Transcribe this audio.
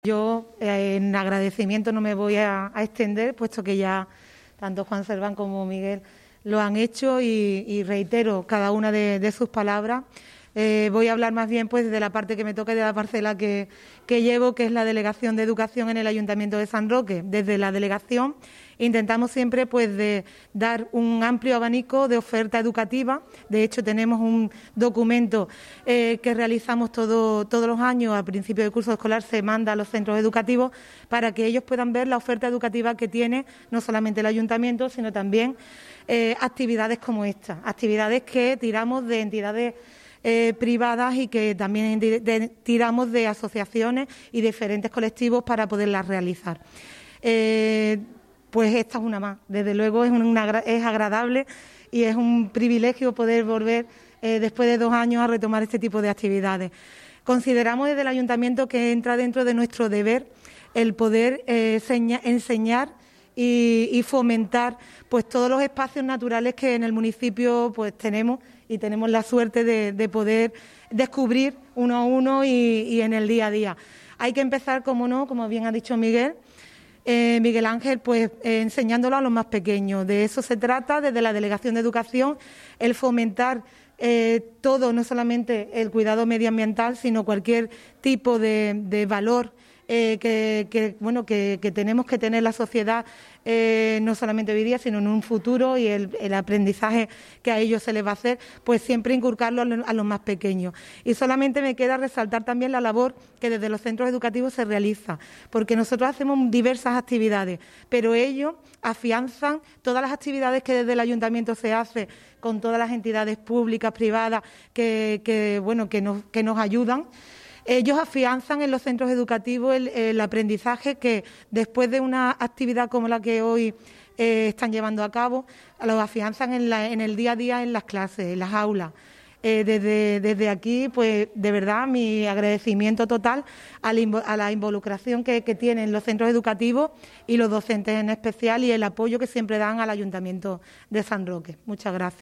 Yo en agradecimiento no me voy a extender, puesto que ya tanto Juan Serván como Miguel lo han hecho y reitero cada una de sus palabras. Voy a hablar más bien pues de la parte que me toca y de la parcela que llevo, que es la Delegación de Educación en el Ayuntamiento de San Roque. Desde la delegación intentamos siempre pues de dar un amplio abanico de oferta educativa. De hecho, tenemos un documento que realizamos todos los años. Al principio del curso escolar se manda a los centros educativos para que ellos puedan ver la oferta educativa que tiene no solamente el Ayuntamiento, sino también actividades como esta, actividades que tiramos de entidades privadas y que también tiramos de asociaciones y diferentes colectivos para poderlas realizar. Pues esta es una más. Desde luego es agradable y es un privilegio poder volver después de 2 años a retomar este tipo de actividades. Consideramos desde el Ayuntamiento que entra dentro de nuestro deber el poder enseñar y fomentar pues todos los espacios naturales que en el municipio pues tenemos y tenemos la suerte de poder descubrir uno a uno y en el día a día. Hay que empezar, como no, como bien ha dicho Miguel Ángel, pues enseñándolo a los más pequeños. De eso se trata desde la Delegación de Educación, el fomentar todo, no solamente el cuidado medioambiental, sino cualquier tipo de valor que tenemos que tener la sociedad, no solamente hoy día, sino en un futuro, y el aprendizaje que a ellos se les va a hacer, pues siempre inculcarlo a los más pequeños. Y solamente me queda resaltar también la labor que desde los centros educativos se realiza, porque nosotros hacemos diversas actividades, pero ellos afianzan todas las actividades que desde el Ayuntamiento se hace con todas las entidades públicas, privadas, que nos ayudan. Ellos afianzan en los centros educativos el aprendizaje que después de una actividad como la que hoy están llevando a cabo, lo afianzan en el día a día en las clases, en las aulas. Desde aquí, pues de verdad, mi agradecimiento total a la involucración que tienen los centros educativos y los docentes en especial y el apoyo que siempre dan al Ayuntamiento de San Roque. Muchas gracias.